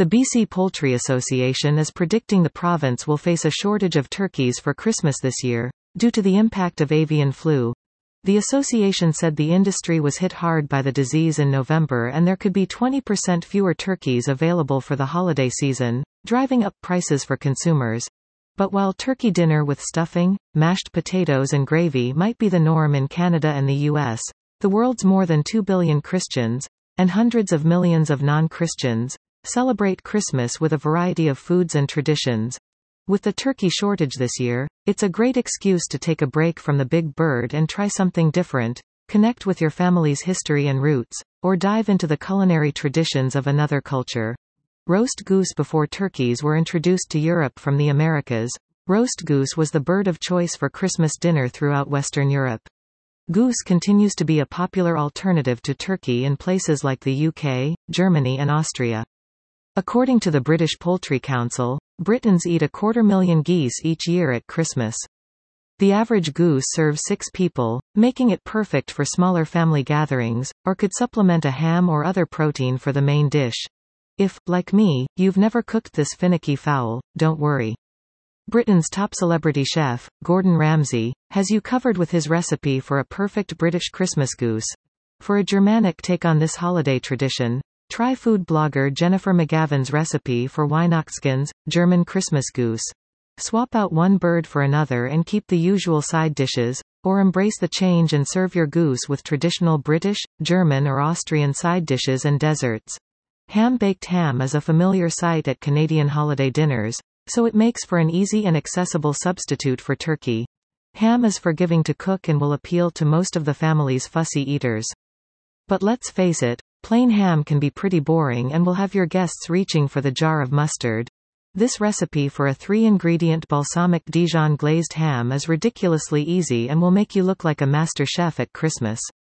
The BC Poultry Association is predicting the province will face a shortage of turkeys for Christmas this year, due to the impact of avian flu. The association said the industry was hit hard by the disease in November and there could be 20% fewer turkeys available for the holiday season, driving up prices for consumers. But while turkey dinner with stuffing, mashed potatoes and gravy might be the norm in Canada and the US, the world's more than 2 billion Christians, and hundreds of millions of non-Christians, celebrate Christmas with a variety of foods and traditions. With the turkey shortage this year, it's a great excuse to take a break from the big bird and try something different, connect with your family's history and roots, or dive into the culinary traditions of another culture. Roast goose. Before turkeys were introduced to Europe from the Americas, roast goose was the bird of choice for Christmas dinner throughout Western Europe. Goose continues to be a popular alternative to turkey in places like the UK, Germany and Austria. According to the British Poultry Council, Britons eat 250,000 geese each year at Christmas. The average goose serves 6 people, making it perfect for smaller family gatherings, or could supplement a ham or other protein for the main dish. If, like me, you've never cooked this finicky fowl, don't worry. Britain's top celebrity chef, Gordon Ramsay, has you covered with his recipe for a perfect British Christmas goose. For a Germanic take on this holiday tradition, try food blogger Jennifer McGavin's recipe for Weihnachtsgans, German Christmas goose. Swap out one bird for another and keep the usual side dishes, or embrace the change and serve your goose with traditional British, German or Austrian side dishes and desserts. Ham-baked ham is a familiar sight at Canadian holiday dinners, so it makes for an easy and accessible substitute for turkey. Ham is forgiving to cook and will appeal to most of the family's fussy eaters. But let's face it, plain ham can be pretty boring and will have your guests reaching for the jar of mustard. This recipe for a 3-ingredient balsamic Dijon glazed ham is ridiculously easy and will make you look like a master chef at Christmas.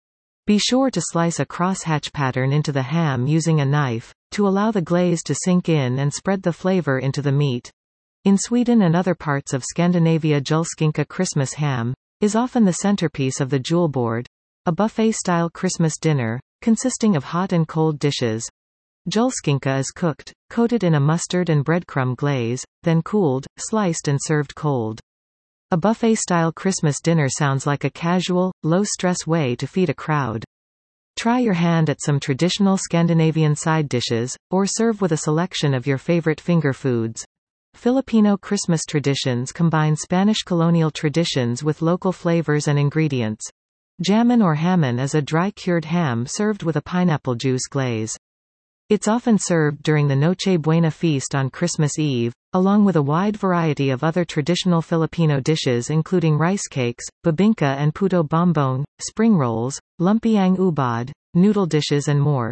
Be sure to slice a crosshatch pattern into the ham using a knife, to allow the glaze to sink in and spread the flavor into the meat. In Sweden and other parts of Scandinavia, julskinka Christmas ham is often the centerpiece of the jewel board, a buffet-style Christmas dinner, consisting of hot and cold dishes. Julskinka is cooked, coated in a mustard and breadcrumb glaze, then cooled, sliced and served cold. A buffet-style Christmas dinner sounds like a casual, low-stress way to feed a crowd. Try your hand at some traditional Scandinavian side dishes, or serve with a selection of your favorite finger foods. Filipino Christmas traditions combine Spanish colonial traditions with local flavors and ingredients. Jamon or hamon is a dry-cured ham served with a pineapple juice glaze. It's often served during the Noche Buena feast on Christmas Eve, along with a wide variety of other traditional Filipino dishes including rice cakes, bibingka and puto bombong, spring rolls, lumpiang ubod, noodle dishes and more.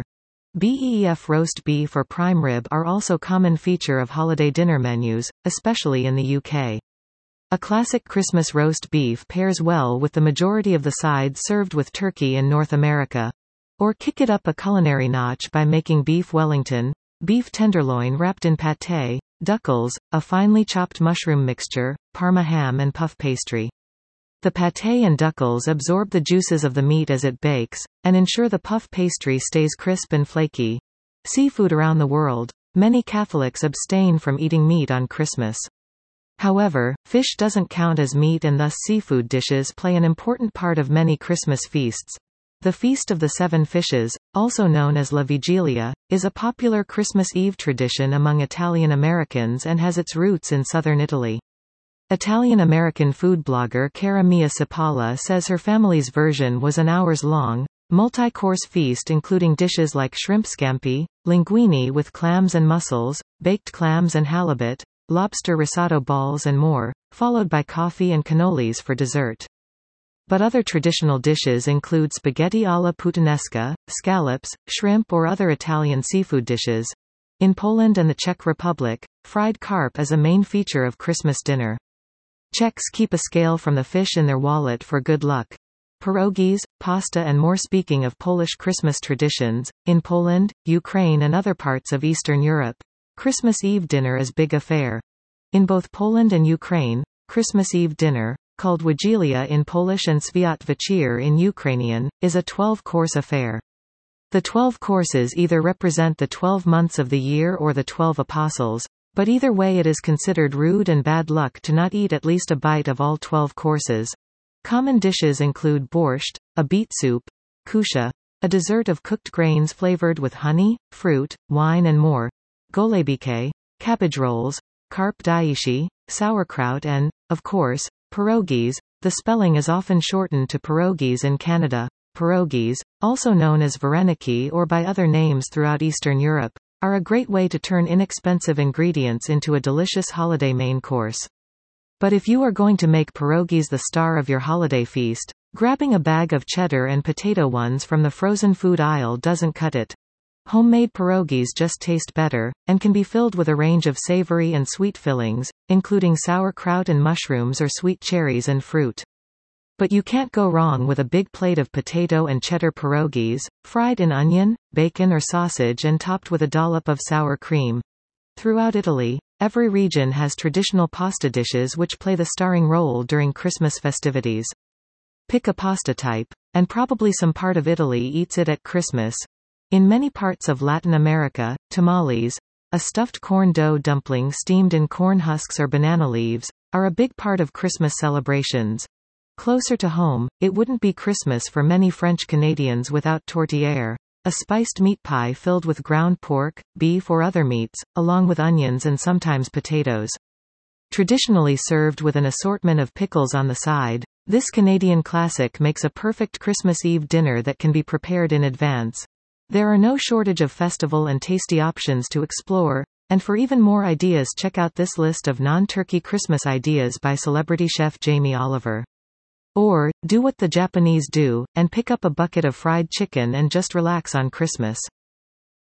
Beef roast beef or prime rib are also common feature of holiday dinner menus, especially in the UK. A classic Christmas roast beef pairs well with the majority of the sides served with turkey in North America. Or kick it up a culinary notch by making beef Wellington, beef tenderloin wrapped in pâté, duckles, a finely chopped mushroom mixture, Parma ham and puff pastry. The pâté and duckles absorb the juices of the meat as it bakes, and ensure the puff pastry stays crisp and flaky. Seafood. Around the world, many Catholics abstain from eating meat on Christmas. However, fish doesn't count as meat and thus seafood dishes play an important part of many Christmas feasts. The Feast of the Seven Fishes, also known as La Vigilia, is a popular Christmas Eve tradition among Italian Americans and has its roots in southern Italy. Italian-American food blogger Cara Mia Cipolla says her family's version was an hours-long, multi-course feast including dishes like shrimp scampi, linguine with clams and mussels, baked clams and halibut, lobster risotto balls and more, followed by coffee and cannolis for dessert. But other traditional dishes include spaghetti alla puttanesca, scallops, shrimp or other Italian seafood dishes. In Poland and the Czech Republic, fried carp is a main feature of Christmas dinner. Czechs keep a scale from the fish in their wallet for good luck. Pierogies, pasta and more. Speaking of Polish Christmas traditions, in Poland, Ukraine and other parts of Eastern Europe, Christmas Eve dinner is big affair. In both Poland and Ukraine, Christmas Eve dinner, called Wigilia in Polish and Świat Wieczór in Ukrainian, is a 12-course affair. The 12 courses either represent the 12 months of the year or the 12 apostles, but either way it is considered rude and bad luck to not eat at least a bite of all 12 courses. Common dishes include borscht, a beet soup, kusha, a dessert of cooked grains flavored with honey, fruit, wine and more, golebike, cabbage rolls, carp daishi, sauerkraut and, of course, pierogies. The spelling is often shortened to pierogies in Canada. Pierogies, also known as vareniki or by other names throughout Eastern Europe, are a great way to turn inexpensive ingredients into a delicious holiday main course. But if you are going to make pierogies the star of your holiday feast, grabbing a bag of cheddar and potato ones from the frozen food aisle doesn't cut it. Homemade pierogies just taste better, and can be filled with a range of savory and sweet fillings, including sauerkraut and mushrooms or sweet cherries and fruit. But you can't go wrong with a big plate of potato and cheddar pierogies, fried in onion, bacon or sausage and topped with a dollop of sour cream. Throughout Italy, every region has traditional pasta dishes which play the starring role during Christmas festivities. Pick a pasta type, and probably some part of Italy eats it at Christmas. In many parts of Latin America, tamales, a stuffed corn dough dumpling steamed in corn husks or banana leaves, are a big part of Christmas celebrations. Closer to home, it wouldn't be Christmas for many French Canadians without tourtière, a spiced meat pie filled with ground pork, beef or other meats, along with onions and sometimes potatoes. Traditionally served with an assortment of pickles on the side, this Canadian classic makes a perfect Christmas Eve dinner that can be prepared in advance. There are no shortage of festival and tasty options to explore, and for even more ideas check out this list of non-turkey Christmas ideas by celebrity chef Jamie Oliver. Or, do what the Japanese do, and pick up a bucket of fried chicken and just relax on Christmas.